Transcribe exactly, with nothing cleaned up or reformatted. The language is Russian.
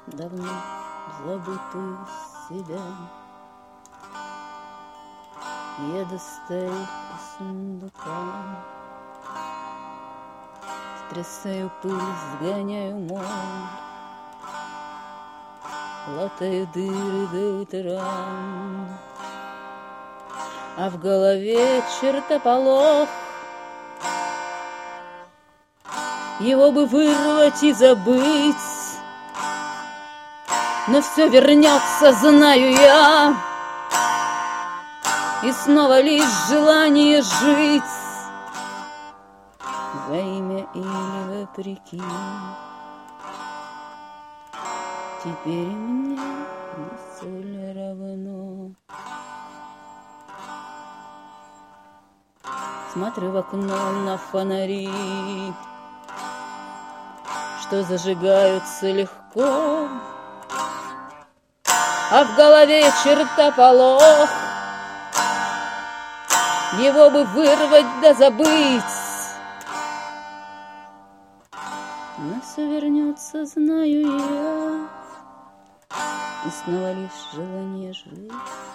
давно забытую себя. Я достаю по сундукам, стрясаю пыль, сгоняю моль, латаю дыры до утра. А в голове чертополох, его бы вырвать и забыть, но все вернется, знаю я, и снова лишь желание жить во имя или вопреки. Теперь мне не соль равно. Смотрю в окно на фонари, что зажигаются легко, а в голове чертополох, его бы вырвать да забыть, но все вернется, знаю я, и снова лишь желание жить